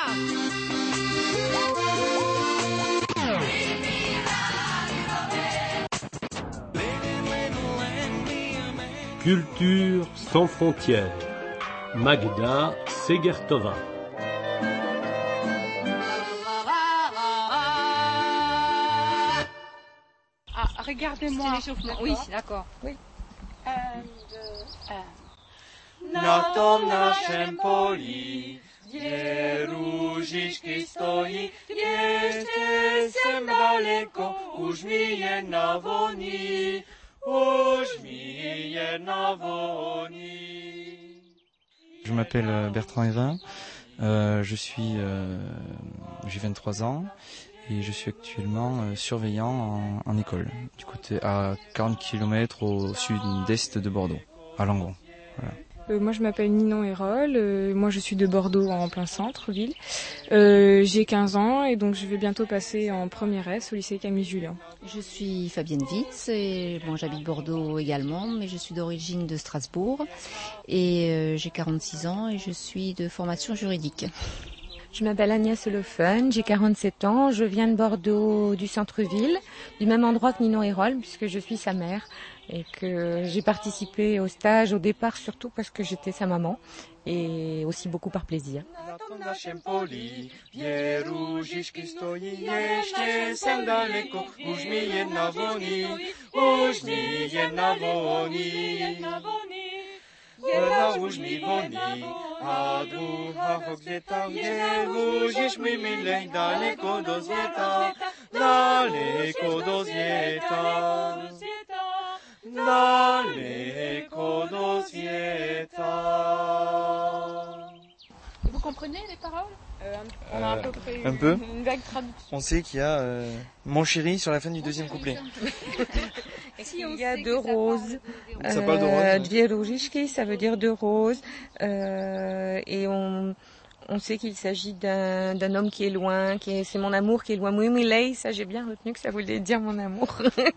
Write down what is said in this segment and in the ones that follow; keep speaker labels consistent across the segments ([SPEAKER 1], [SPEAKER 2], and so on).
[SPEAKER 1] Culture sans frontières. Magda Segertova.
[SPEAKER 2] Ah, regardez-moi.
[SPEAKER 3] C'est l'échauffement.
[SPEAKER 2] Oui, d'accord. Oui.
[SPEAKER 4] Na tom naszym poli, gdzie róžičky stoi, jeszcze sem daleko, už mi jedna voní, už mi jedna voní.
[SPEAKER 5] Je m'appelle Bertrand Evin, j'ai 23 ans et je suis actuellement surveillant en école, du côté à 40 km au sud-est de Bordeaux, à Langon. Voilà.
[SPEAKER 6] Moi je m'appelle Ninon Hérol, moi je suis de Bordeaux en plein centre-ville. J'ai 15 ans et donc je vais bientôt passer en première S au lycée Camille Julien.
[SPEAKER 7] Je suis Fabienne Witz et bon, j'habite Bordeaux également, mais je suis d'origine de Strasbourg et j'ai 46 ans et je suis de formation juridique.
[SPEAKER 8] Je m'appelle Agnès Lefen, j'ai 47 ans, je viens de Bordeaux du centre-ville, du même endroit que Ninon Hérol puisque je suis sa mère et que j'ai participé au stage au départ surtout parce que j'étais sa maman et aussi beaucoup par plaisir.
[SPEAKER 4] Jedna už mi voní a druhá ho kde-tam, kde už mi milej daleko do světa, daleko do světa, daleko do světa.
[SPEAKER 2] Vous comprenez les paroles?
[SPEAKER 6] On a à peu près
[SPEAKER 5] un peu.
[SPEAKER 6] Une vague traduction.
[SPEAKER 5] On sait qu'il y a mon chéri sur la fin du deuxième couplet.
[SPEAKER 8] Il y a deux roses,
[SPEAKER 5] Ça parle de roses.
[SPEAKER 8] dwie róžičky, ça veut dire deux roses, et on sait qu'il s'agit d'un homme qui est loin, c'est mon amour qui est loin. Mój milej, ça j'ai bien retenu que ça voulait dire mon amour.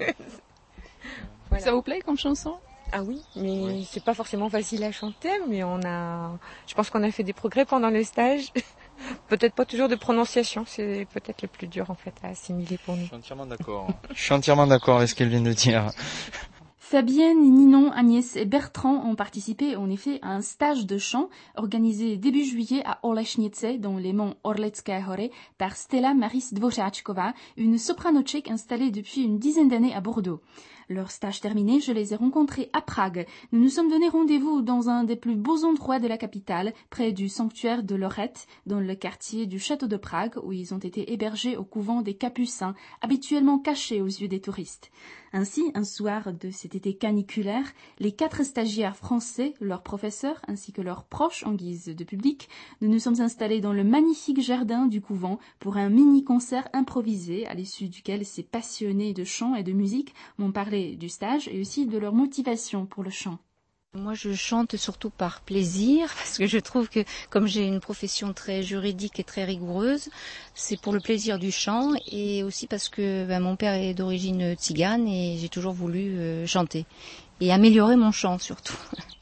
[SPEAKER 8] Voilà.
[SPEAKER 2] Ça vous plaît comme chanson?
[SPEAKER 8] Ah oui, mais c'est pas forcément facile à chanter, mais je pense qu'on a fait des progrès pendant le stage. Peut-être pas toujours de prononciation, c'est peut-être le plus dur en fait à assimiler pour nous.
[SPEAKER 5] Je suis entièrement d'accord. Je suis entièrement d'accord avec ce qu'elle vient de dire.
[SPEAKER 3] Fabienne, Ninon, Agnès et Bertrand ont participé en effet à un stage de chant organisé début juillet à Olešnice, dans les monts Orlecké Hory, par Stella Maris Dvořáčková, une soprano tchèque installée depuis une dizaine d'années à Bordeaux. Leur stage terminé, je les ai rencontrés à Prague. Nous nous sommes donné rendez-vous dans un des plus beaux endroits de la capitale, près du sanctuaire de Lorette, dans le quartier du château de Prague, où ils ont été hébergés au couvent des Capucins, habituellement cachés aux yeux des touristes. Ainsi, un soir de cet été caniculaire, les 4 stagiaires français, leurs professeurs ainsi que leurs proches en guise de public, nous nous sommes installés dans le magnifique jardin du couvent pour un mini-concert improvisé à l'issue duquel ces passionnés de chant et de musique m'ont parlé du stage et aussi de leur motivation pour le chant.
[SPEAKER 7] Moi, je chante surtout par plaisir, parce que je trouve que, comme j'ai une profession très juridique et très rigoureuse, c'est pour le plaisir du chant, et aussi parce que mon père est d'origine tzigane, et j'ai toujours voulu chanter, et améliorer mon chant surtout.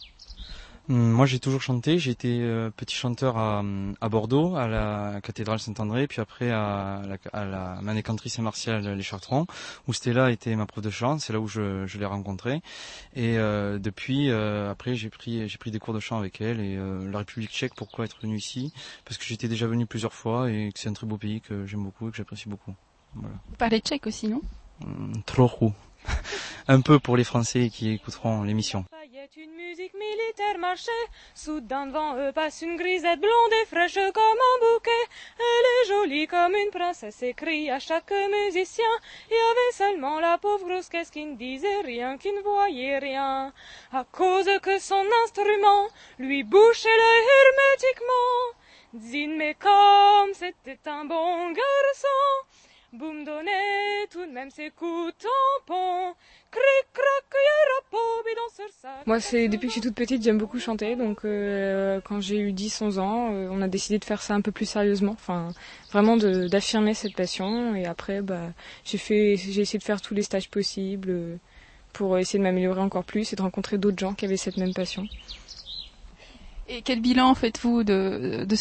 [SPEAKER 5] Moi, j'ai toujours chanté. J'ai été petit chanteur à Bordeaux, à la cathédrale Saint-André, puis après à la Manécanterie Saint-Martial les Chartrons, où Stella était ma prof de chant. C'est là où je l'ai rencontrée. Et depuis, après, j'ai pris des cours de chant avec elle. Et la République tchèque, pourquoi être venu ici? Parce que j'étais déjà venu plusieurs fois et que c'est un très beau pays que j'aime beaucoup et que j'apprécie beaucoup. Voilà.
[SPEAKER 2] Vous parlez tchèque aussi, non?
[SPEAKER 5] Trochu. Un peu pour les Français qui écouteront l'émission.
[SPEAKER 9] Une musique militaire marchait, soudain devant eux passe une grisette blonde et fraîche comme un bouquet. Elle est jolie comme une princesse, s'écrie à chaque musicien. Il y avait seulement la pauvre grosse caisse qui ne disait rien, qui ne voyait rien, à cause que son instrument lui bouchait l'œil hermétiquement. Zine, mais comme c'était un bon garçon, Boum donnait tout de même ses coups tampons. Cric crac, bidon sur ça.
[SPEAKER 6] Moi, c'est depuis que je suis toute petite, j'aime beaucoup chanter. Donc, quand j'ai eu 10-11 ans, on a décidé de faire ça un peu plus sérieusement. Enfin, vraiment d'affirmer cette passion. Et après, j'ai essayé de faire tous les stages possibles pour essayer de m'améliorer encore plus et de rencontrer d'autres gens qui avaient cette même passion.
[SPEAKER 2] Et quel bilan faites-vous de ce stage ?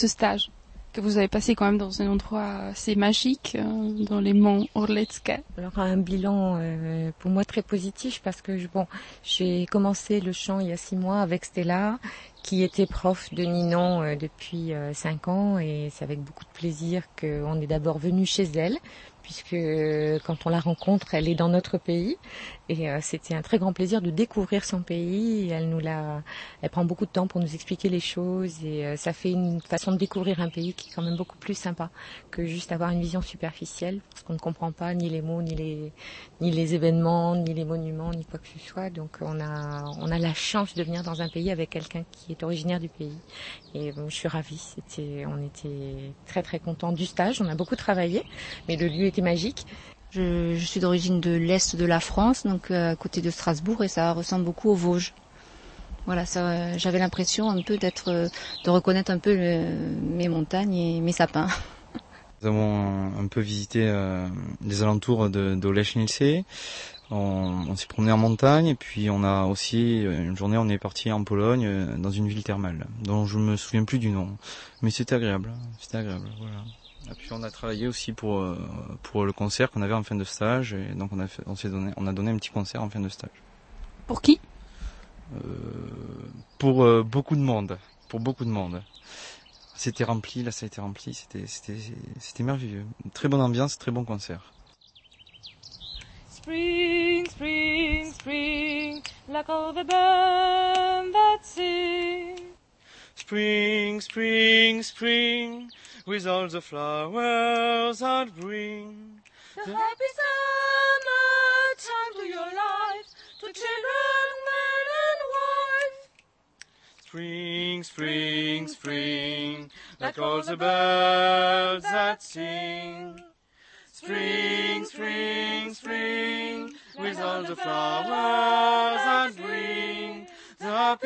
[SPEAKER 2] Que vous avez passé quand même dans un endroit assez magique, dans les monts Orlecka.
[SPEAKER 8] Alors un bilan pour moi très positif parce que j'ai commencé le chant il y a 6 mois avec Stella, qui était prof de Ninon depuis 5 ans, et c'est avec beaucoup de plaisir qu'on est d'abord venu chez elle, puisque quand on la rencontre, elle est dans notre pays, et c'était un très grand plaisir de découvrir son pays. Elle prend beaucoup de temps pour nous expliquer les choses, et ça fait une façon de découvrir un pays qui est quand même beaucoup plus sympa que juste avoir une vision superficielle, parce qu'on ne comprend pas ni les mots, ni les événements, ni les monuments, ni quoi que ce soit. Donc on a la chance de venir dans un pays avec quelqu'un qui est originaire du pays, et je suis ravie. On était très très contents du stage. On a beaucoup travaillé, mais le lieu était magique.
[SPEAKER 7] Je suis d'origine de l'Est de la France, donc à côté de Strasbourg, et ça ressemble beaucoup aux Vosges. Voilà, j'avais l'impression un peu de reconnaître un peu mes montagnes et mes sapins.
[SPEAKER 5] Nous avons un peu visité les alentours d'Olesznice. On s'est promené en montagne, et puis on a aussi, une journée, on est parti en Pologne, dans une ville thermale, dont je me souviens plus du nom. Mais c'était agréable, voilà. Et puis on a travaillé aussi pour le concert qu'on avait en fin de stage, et donc on a donné un petit concert en fin de stage.
[SPEAKER 2] Pour qui?
[SPEAKER 5] Pour beaucoup de monde. C'était rempli, là ça a été rempli, c'était merveilleux. Très bonne ambiance, très bon concert.
[SPEAKER 9] Spring, spring, spring, like all the birds that sing.
[SPEAKER 4] Spring, spring, spring, with all the flowers that bring
[SPEAKER 9] The happy summer time to your life, to children, man and wife.
[SPEAKER 4] Spring, spring, spring, like all the birds that sing. Spring, spring, spring, with all the flowers that bring the happy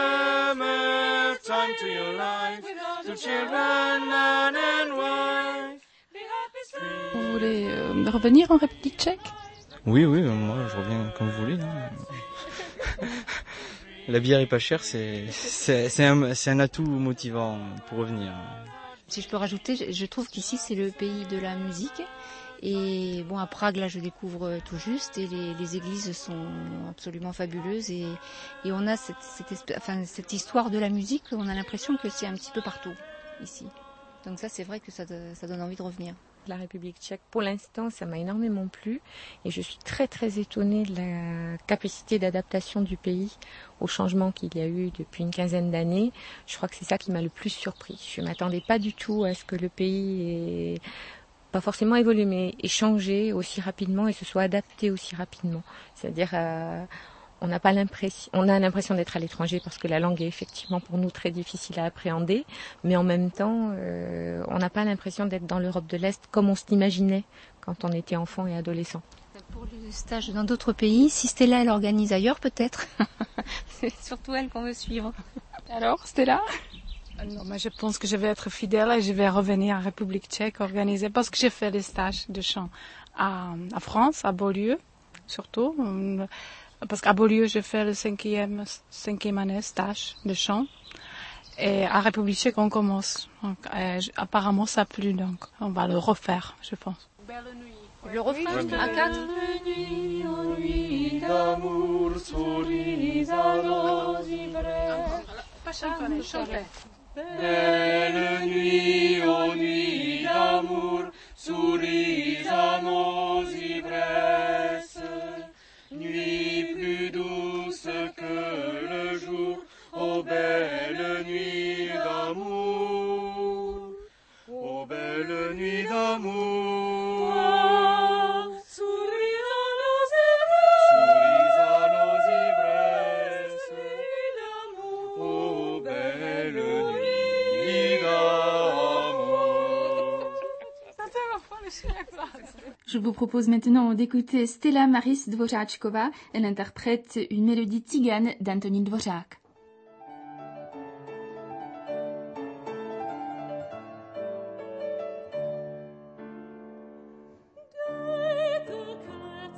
[SPEAKER 4] summer time to your life, to children, man and wife. Be happy spring.
[SPEAKER 2] Vous voulez revenir en République tchèque?
[SPEAKER 5] Oui, moi je reviens quand vous voulez. Hein. La bière est pas chère, c'est un atout motivant pour revenir.
[SPEAKER 7] Si je peux rajouter, je trouve qu'ici c'est le pays de la musique. Et à Prague, là, je découvre tout juste, et les églises sont absolument fabuleuses, et on a cette histoire de la musique. On a l'impression que c'est un petit peu partout ici. Donc ça, c'est vrai que ça donne envie de revenir.
[SPEAKER 8] La République tchèque, pour l'instant, ça m'a énormément plu, et je suis très très étonnée de la capacité d'adaptation du pays au changement qu'il y a eu depuis une quinzaine d'années. Je crois que c'est ça qui m'a le plus surpris. Je ne m'attendais pas du tout à ce que le pays ait pas forcément évolué, mais ait changé aussi rapidement et se soit adapté aussi rapidement. C'est-à-dire, on a l'impression d'être à l'étranger parce que la langue est effectivement pour nous très difficile à appréhender, mais en même temps, on n'a pas l'impression d'être dans l'Europe de l'Est comme on se l'imaginait quand on était enfant et adolescent.
[SPEAKER 7] Pour le stage dans d'autres pays, si Stella elle organise ailleurs, peut-être. C'est surtout elle qu'on veut suivre.
[SPEAKER 2] Alors, Stella?
[SPEAKER 6] Non, mais je pense que je vais être fidèle et je vais revenir en République tchèque organiser, parce que j'ai fait des stages de chant à France, à Beaulieu, surtout. Parce qu'à Beaulieu, j'ai fait le cinquième année stage de chant. Et à République tchèque, on commence. Donc, apparemment, ça a plu, donc on va le refaire, je pense.
[SPEAKER 7] Le refrain à 4.
[SPEAKER 2] Pas chanter, chanter.
[SPEAKER 4] Belle nuit, ô nuit d'amour, souris à nos ivresses. Nuit plus douce que le jour, ô belle nuit d'amour. Ô belle nuit d'amour.
[SPEAKER 9] Souris à nos ivresses.
[SPEAKER 4] Ô belle nuit d'amour.
[SPEAKER 3] Je vous propose maintenant d'écouter Stella Maris Dvořáčková. Elle interprète une mélodie tzigane d'Antonín Dvořák.